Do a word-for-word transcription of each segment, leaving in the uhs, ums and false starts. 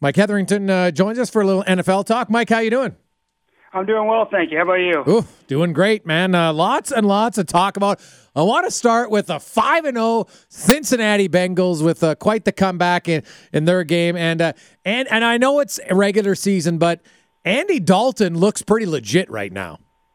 Mike Hetherington uh, joins us for a little N F L talk. Mike, how you doing? I'm doing well, thank you. How about you? Ooh, doing great, man. Uh, lots and lots to talk about. I want to start with a five and oh Cincinnati Bengals with uh, quite the comeback in, in their game. And, uh, and, and I know it's a regular season, but Andy Dalton looks pretty legit right now.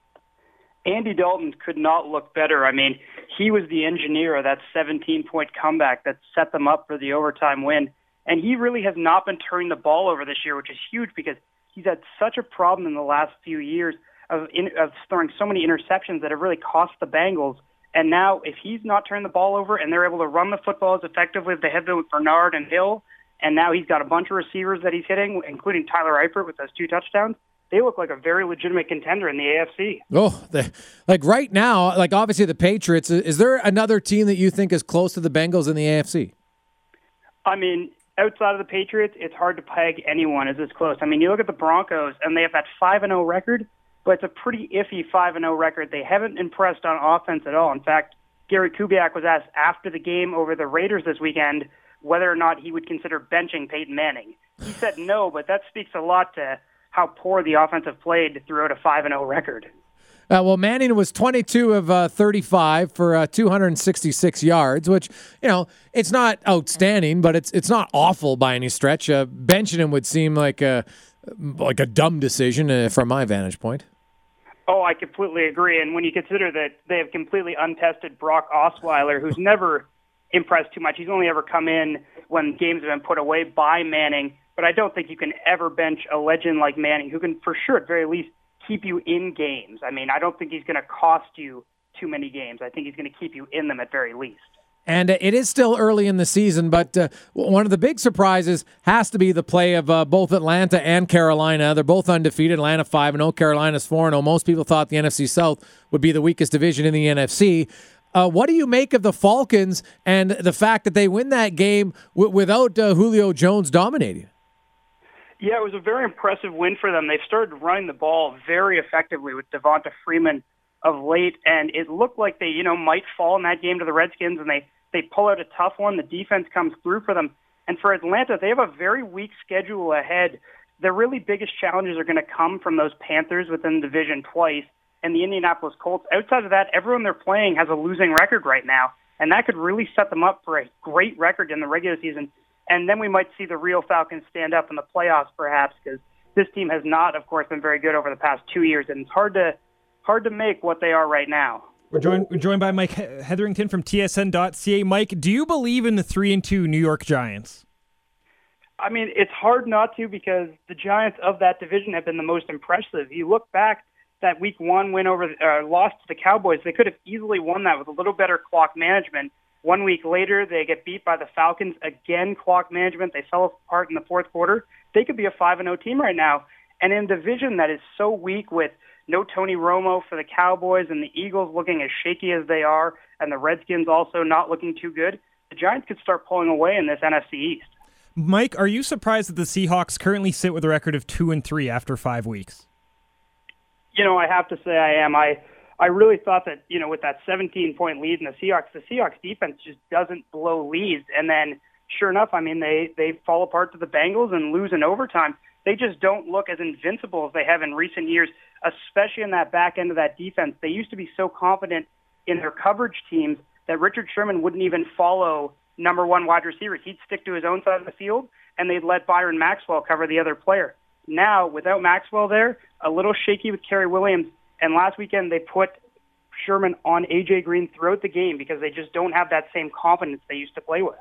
Andy Dalton could not look better. I mean, he was the engineer of that seventeen-point comeback that set them up for the overtime win. And he really has not been turning the ball over this year, which is huge because he's had such a problem in the last few years of, in, of throwing so many interceptions that have really cost the Bengals. And now if he's not turning the ball over and they're able to run the football as effectively as they have been with Bernard and Hill, and now he's got a bunch of receivers that he's hitting, including Tyler Eifert with those two touchdowns, they look like a very legitimate contender in the A F C. Oh, the, like right now, like obviously the Patriots, is there another team that you think is close to the Bengals in the A F C? I mean, outside of the Patriots, it's hard to peg anyone as this close. I mean, you look at the Broncos, and they have that five and oh record, but it's a pretty iffy five and oh record. They haven't impressed on offense at all. In fact, Gary Kubiak was asked after the game over the Raiders this weekend whether or not he would consider benching Peyton Manning. He said no, but that speaks a lot to how poor the offense have played throughout a five and oh record. Uh, well, Manning was twenty-two of uh, thirty-five for uh, two hundred sixty-six yards, which, you know, it's not outstanding, but it's it's not awful by any stretch. Uh, benching him would seem like a, like a dumb decision uh, from my vantage point. Oh, I completely agree. And when you consider that they have completely untested Brock Osweiler, who's never impressed too much. He's only ever come in when games have been put away by Manning. But I don't think you can ever bench a legend like Manning, who can, for sure, at very least, keep you in games. I mean, I don't think he's going to cost you too many games. I think he's going to keep you in them at very least. And uh, it is still early in the season, but uh, one of the big surprises has to be the play of uh, both Atlanta and Carolina. They're both undefeated. Atlanta five and oh, Carolina's four and oh. Most people thought the N F C South would be the weakest division in the N F C. Uh, what do you make of the Falcons and the fact that they win that game w- without uh, Julio Jones dominating? Yeah, it was a very impressive win for them. They've started running the ball very effectively with Devonta Freeman of late, and it looked like they, you know, might fall in that game to the Redskins, and they, they pull out a tough one. The defense comes through for them. And for Atlanta, they have a very weak schedule ahead. Their really biggest challenges are going to come from those Panthers within the division twice and the Indianapolis Colts. Outside of that, everyone they're playing has a losing record right now, and that could really set them up for a great record in the regular season. And then we might see the real Falcons stand up in the playoffs, perhaps, because this team has not, of course, been very good over the past two years, and it's hard to hard to make what they are right now. We're joined, we're joined by Mike Hetherington from T S N dot C A. Mike, do you believe in the three and two New York Giants? I mean, it's hard not to because the Giants of that division have been the most impressive. You look back, that week one win over, uh, lost to the Cowboys, they could have easily won that with a little better clock management. One week later, they get beat by the Falcons. Again, clock management. They fell apart in the fourth quarter. They could be a five and oh team right now. And in a division that is so weak with no Tony Romo for the Cowboys and the Eagles looking as shaky as they are and the Redskins also not looking too good, the Giants could start pulling away in this N F C East. Mike, are you surprised that the Seahawks currently sit with a record of two and three after five weeks? You know, I have to say I am. I I really thought that, you know, with that seventeen-point lead in the Seahawks, the Seahawks defense just doesn't blow leads. And then, sure enough, I mean, they, they fall apart to the Bengals and lose in overtime. They just don't look as invincible as they have in recent years, especially in that back end of that defense. They used to be so confident in their coverage teams that Richard Sherman wouldn't even follow number one wide receivers. He'd stick to his own side of the field, and they'd let Byron Maxwell cover the other player. Now, without Maxwell there, a little shaky with Kerry Williams. And last weekend, they put Sherman on A J Green throughout the game because they just don't have that same confidence they used to play with.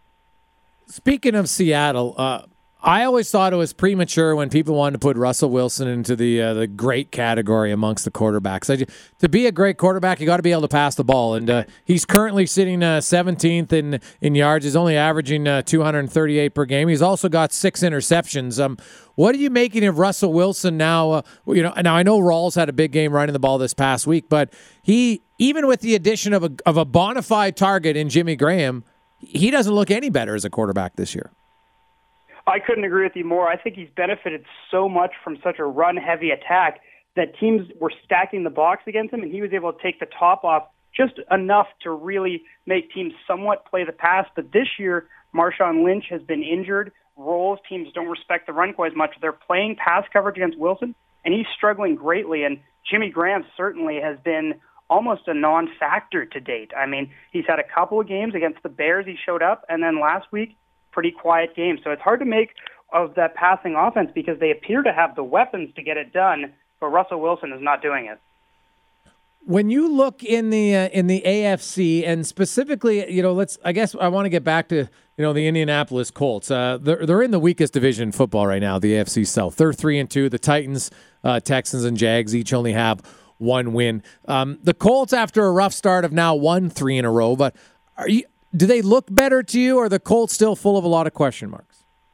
Speaking of Seattle, uh, I always thought it was premature when people wanted to put Russell Wilson into the uh, the great category amongst the quarterbacks. I just, to be a great quarterback, you got to be able to pass the ball, and uh, he's currently sitting uh, seventeenth in in yards. He's only averaging uh, two hundred thirty-eight per game. He's also got six interceptions. Um, what are you making of Russell Wilson now? Uh, you know, now I know Rawls had a big game running the ball this past week, but he, even with the addition of a of a bona fide target in Jimmy Graham, he doesn't look any better as a quarterback this year. I couldn't agree with you more. I think he's benefited so much from such a run-heavy attack that teams were stacking the box against him, and he was able to take the top off just enough to really make teams somewhat play the pass. But this year, Marshawn Lynch has been injured. roles. Teams don't respect the run quite as much. They're playing pass coverage against Wilson, and he's struggling greatly. And Jimmy Graham certainly has been almost a non-factor to date. I mean, he's had a couple of games against the Bears. He showed up, and then last week, pretty quiet game. So it's hard to make of that passing offense because they appear to have the weapons to get it done, but Russell Wilson is not doing it. When you look in the uh, in the A F C, and specifically, you know, let's. I guess I want to get back to you know the Indianapolis Colts. Uh, they're they're in the weakest division in football right now, the A F C South. They're three and two. The Titans, uh, Texans, and Jags each only have one win. Um, the Colts, after a rough start, have now won three in a row. But are you? Do they look better to you, or are the Colts still full of a lot of question marks?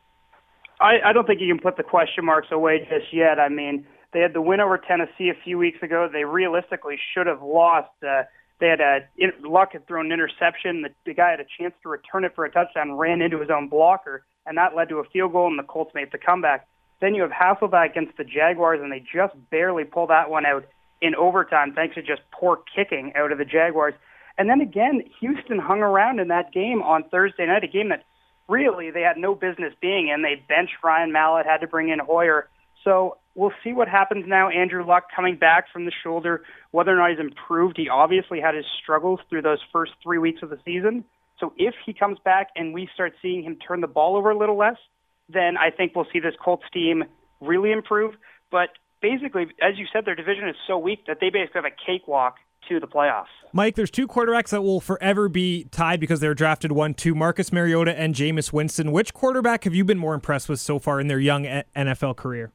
I, I don't think you can put the question marks away just yet. I mean, they had the win over Tennessee a few weeks ago. They realistically should have lost. Uh, they had a Luck had thrown an interception. The, the guy had a chance to return it for a touchdown, ran into his own blocker, and that led to a field goal, and the Colts made the comeback. Then you have Hasselbeck against the Jaguars, and they just barely pull that one out in overtime thanks to just poor kicking out of the Jaguars. And then again, Houston hung around in that game on Thursday night, a game that really they had no business being in. They benched Ryan Mallett, had to bring in Hoyer. So we'll see what happens now. Andrew Luck coming back from the shoulder, whether or not he's improved. He obviously had his struggles through those first three weeks of the season. So if he comes back and we start seeing him turn the ball over a little less, then I think we'll see this Colts team really improve. But basically, as you said, their division is so weak that they basically have a cakewalk to the playoffs. Mike, there's two quarterbacks that will forever be tied because they're drafted one two, Marcus Mariota and Jameis Winston. Which quarterback have you been more impressed with so far in their young N F L career?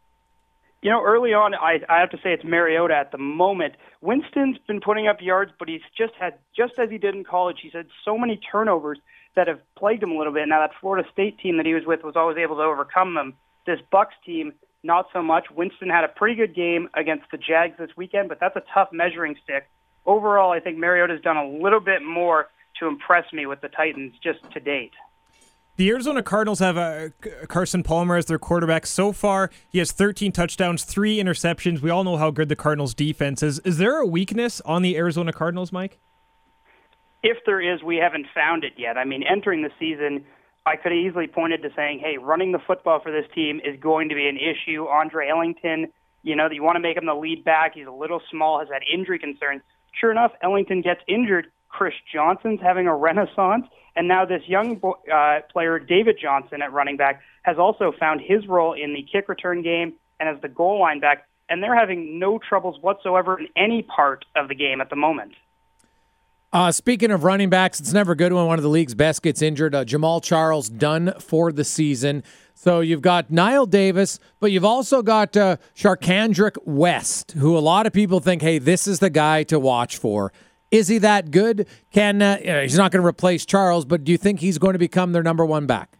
You know, early on, I, I have to say it's Mariota at the moment. Winston's been putting up yards, but he's just had, just as he did in college, he's had so many turnovers that have plagued him a little bit. Now, that Florida State team that he was with was always able to overcome them. This Bucs team, not so much. Winston had a pretty good game against the Jags this weekend, but that's a tough measuring stick. Overall, I think Mariota's done a little bit more to impress me with the Titans just to date. The Arizona Cardinals have uh, Carson Palmer as their quarterback. So far, he has thirteen touchdowns, three interceptions. We all know how good the Cardinals' defense is. Is there a weakness on the Arizona Cardinals, Mike? If there is, we haven't found it yet. I mean, entering the season, I could have easily pointed to saying, hey, running the football for this team is going to be an issue. Andre Ellington, you know, you want to make him the lead back. He's a little small, has had injury concerns. Sure enough, Ellington gets injured. Chris Johnson's having a renaissance. And now this young uh, player, David Johnson, at running back, has also found his role in the kick return game and as the goal line back. And they're having no troubles whatsoever in any part of the game at the moment. Uh, speaking of running backs, it's never good when one of the league's best gets injured. Uh, Jamal Charles done for the season. So you've got Niall Davis, but you've also got uh, Charcandrick West, who a lot of people think, hey, this is the guy to watch for. Is he that good? Can uh, you know, he's not going to replace Charles, but do you think he's going to become their number one back?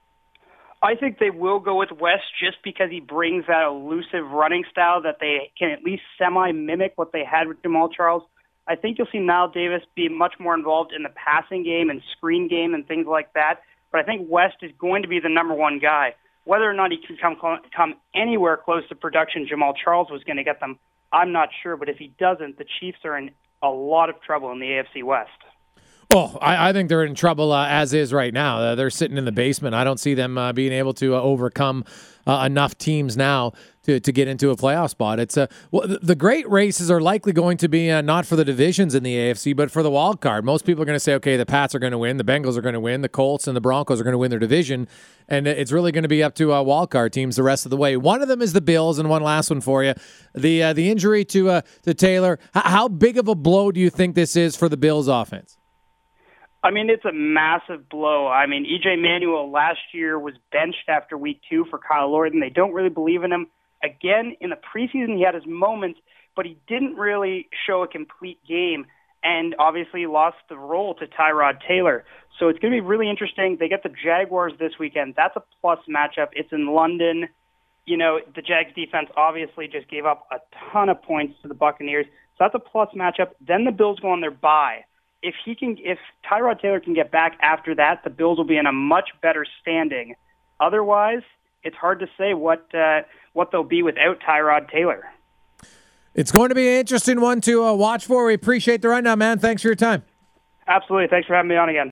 I think they will go with West just because he brings that elusive running style that they can at least semi-mimic what they had with Jamal Charles. I think you'll see Niall Davis be much more involved in the passing game and screen game and things like that. But I think West is going to be the number one guy. Whether or not he can come come anywhere close to production Jamal Charles was going to get them, I'm not sure. But if he doesn't, the Chiefs are in a lot of trouble in the A F C West. Oh, I, I think they're in trouble uh, as is right now. Uh, they're sitting in the basement. I don't see them uh, being able to uh, overcome uh, enough teams now to, to get into a playoff spot. It's uh, well, the, the great races are likely going to be uh, not for the divisions in the A F C, but for the wild card. Most people are going to say, okay, the Pats are going to win, the Bengals are going to win, the Colts and the Broncos are going to win their division, and it's really going to be up to uh, wild card teams the rest of the way. One of them is the Bills, and one last one for you. The uh, the injury to uh, to Taylor, H- how big of a blow do you think this is for the Bills offense? I mean, it's a massive blow. I mean, E J Manuel last year was benched after week two for Kyle Lorton. They don't really believe in him. Again, in the preseason, he had his moments, but he didn't really show a complete game, and obviously lost the role to Tyrod Taylor. So it's going to be really interesting. They get the Jaguars this weekend. That's a plus matchup. It's in London. You know, the Jags defense obviously just gave up a ton of points to the Buccaneers. So that's a plus matchup. Then the Bills go on their bye. If he can, if Tyrod Taylor can get back after that, the Bills will be in a much better standing. Otherwise, it's hard to say what uh, what they'll be without Tyrod Taylor. It's going to be an interesting one to uh, watch for. We appreciate the rundown, man. Thanks for your time. Absolutely. Thanks for having me on again.